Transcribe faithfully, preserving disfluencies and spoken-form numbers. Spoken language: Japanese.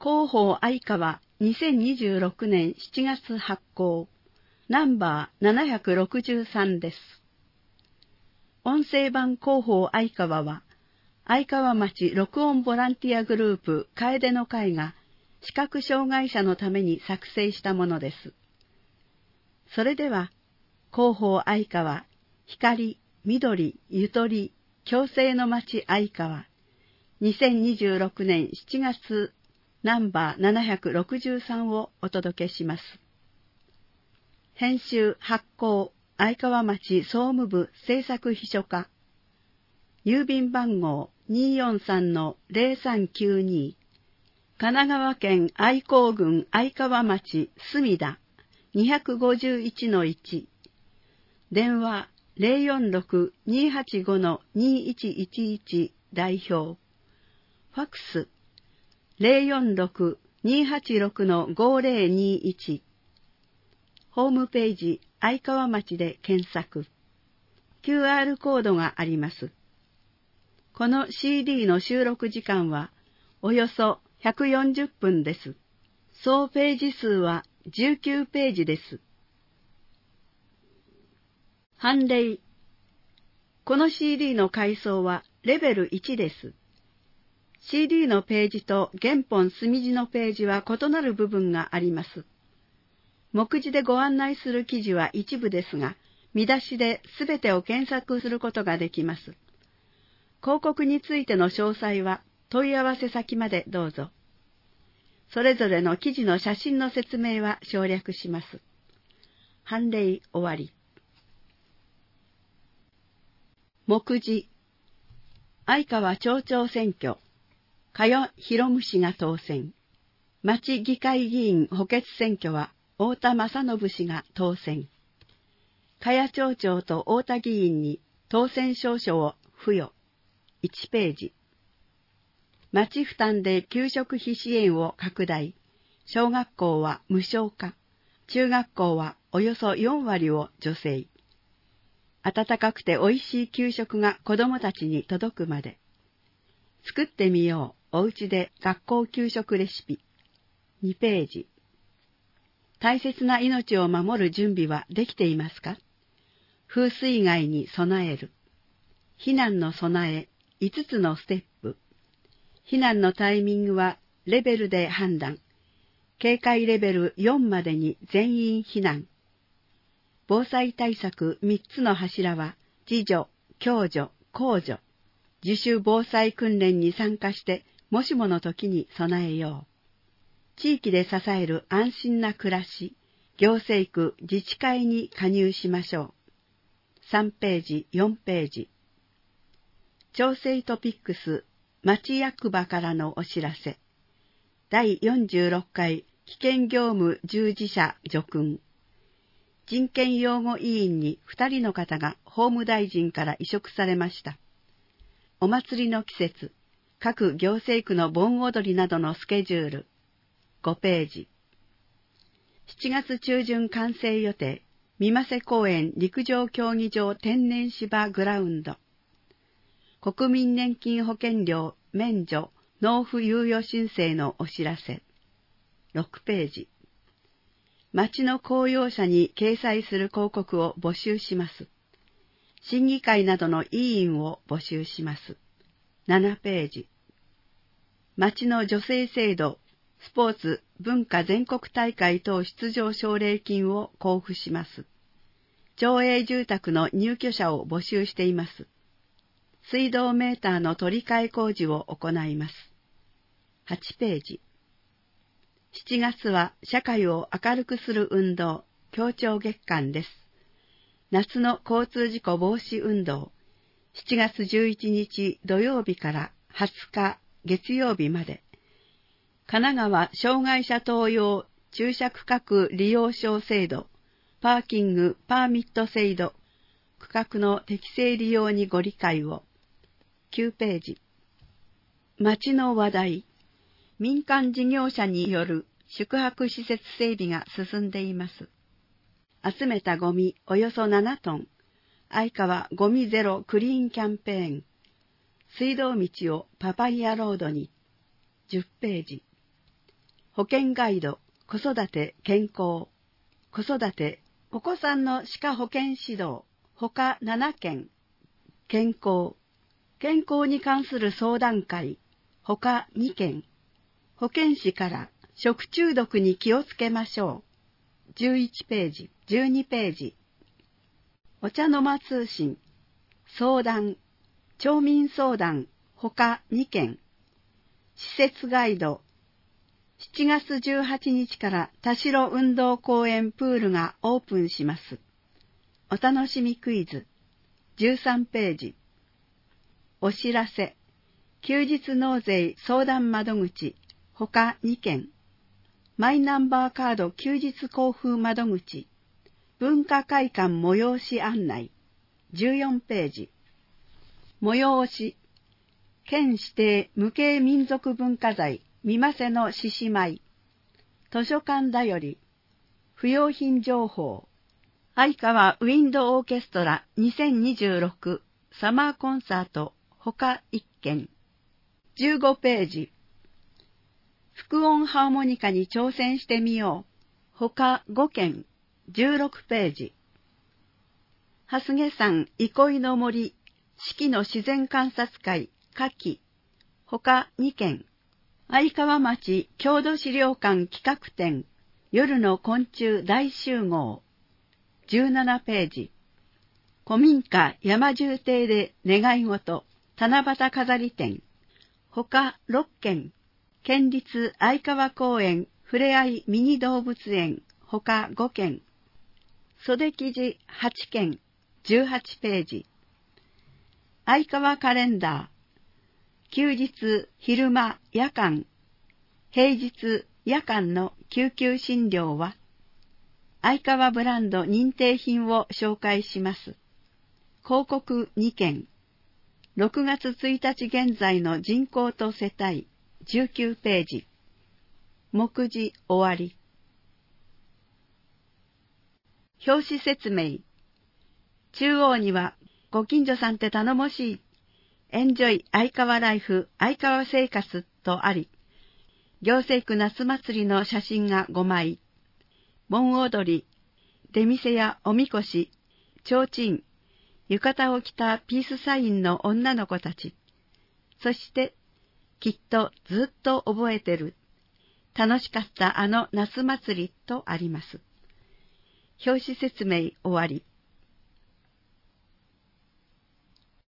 広報相川にせんにじゅうろくねんしちがつ発行、ナンバーななひゃくろくじゅうさんです。音声版広報相川は、相川町録音ボランティアグループ楓の会が視覚障害者のために作成したものです。それでは、広報相川、光、緑、ゆとり、共生の町相川、にせんにじゅうろくねんしちがつナンバーななひゃくろくじゅうさんをお届けします。編集発行相川町総務部制作秘書課、郵便番号 にーよんさんのゼロさんきゅうに、神奈川県愛好郡相川町墨田 にひゃくごじゅういちのいち、電話 ゼロよんろく にーはちご にーいちいちいち 代表、ファックス ゼロよんろく にーはちろく ごゼロにいち、ホームページ相川町で検索、キューアール コードがあります。この シーディー の収録時間はおよそひゃくよんじゅっぷんです。総ページ数はじゅうきゅうページです。判例。この シーディー の階層はレベルいちです。シーディー のページと原本墨字のページは異なる部分があります。目次でご案内する記事は一部ですが、見出しで全てを検索することができます。広告についての詳細は問い合わせ先までどうぞ。それぞれの記事の写真の説明は省略します。判例終わり。目次。相川町長選挙。加代博夢氏が当選。町議会議員補欠選挙は太田正信氏が当選。加谷町長と太田議員に当選証書を付与。いちページ。町負担で給食費支援を拡大。小学校は無償化。中学校はおよそよんわりを助成。温かくておいしい給食が子どもたちに届くまで。作ってみよう。おうちで学校給食レシピ。にページ。大切な命を守る準備はできていますか？風水害に備える。避難の備え、いつつのステップ。避難のタイミングはレベルで判断。警戒レベルよんまでに全員避難。防災対策みっつの柱は、自助、共助、公助。自主防災訓練に参加して、もしもの時に備えよう。地域で支える安心な暮らし、行政区、自治会に加入しましょう。さんページ、よんページ。調整トピックス、町役場からのお知らせ。だいよんじゅうろっかい危険業務従事者叙勲。人権擁護委員にふたりの方が法務大臣から委嘱されました。お祭りの季節、各行政区の盆踊りなどのスケジュール。ごページ。しちがつちゅうじゅん完成予定、三瀬公園陸上競技場天然芝グラウンド。国民年金保険料免除納付猶予申請のお知らせ。ろくページ。町の公用車に掲載する広告を募集します。審議会などの委員を募集します。ななページ。町の助成制度、スポーツ、文化全国大会等出場奨励金を交付します。町営住宅の入居者を募集しています。水道メーターの取り替え工事を行います。はちページ。しちがつは社会を明るくする運動、協調月間です。夏の交通事故防止運動、しちがつじゅういちにち土曜日からはつか月曜日まで、神奈川障害者等用駐車区画利用証制度、パーキングパーミット制度、区画の適正利用にご理解を。きゅうページ。町の話題。民間事業者による宿泊施設整備が進んでいます。集めたゴミおよそななトン。相川ゴミゼロクリーンキャンペーン。水道道をパパイヤロードに。じゅっページ。 保険ガイド、子育て、健康、子育て、お子さんの歯科保健指導、ほかななけん、健康、健康に関する相談会、ほかにけん、保健師から食中毒に気をつけましょう。じゅういちページ、じゅうにページ。お茶の間通信、相談、町民相談、ほかにけん、施設ガイド、しちがつじゅうはちにちから田代運動公園プールがオープンします。お楽しみクイズ、じゅうさんページ。お知らせ、休日納税相談窓口、ほかにけん、マイナンバーカード休日交付窓口、文化会館催し案内、じゅうよんページ。催し、県指定無形民族文化財、三ませの獅子舞、図書館だより、不用品情報、相川ウィンドオーケストラにせんにじゅうろくサマーコンサート、ほかいっけん。じゅうごページ。副音ハーモニカに挑戦してみよう、ほかごけん。じゅうろくページ。蓮毛山憩いの森、四季の自然観察会、夏季、ほかにけん。相川町郷土資料館企画展、夜の昆虫大集合、じゅうななページ。古民家山住邸で願い事、七夕飾り展、ほかろっけん。県立相川公園ふれあいミニ動物園、ほかごけん。袖記事はちけん、じゅうはちページ。相川カレンダー、休日、昼間、夜間、平日、夜間の救急診療は、相川ブランド認定品を紹介します。広告にけん。ろくがつついたち現在の人口と世帯、じゅうきゅうページ。目次終わり。表紙説明。中央には、ご近所さんって頼もしい。エンジョイ相川ライフ、相川生活とあり、行政区夏祭りの写真がごまい。盆踊り、出店やおみこし、提灯、浴衣を着たピースサインの女の子たち。そして、きっとずっと覚えてる。楽しかったあの夏祭りとあります。表紙説明終わり。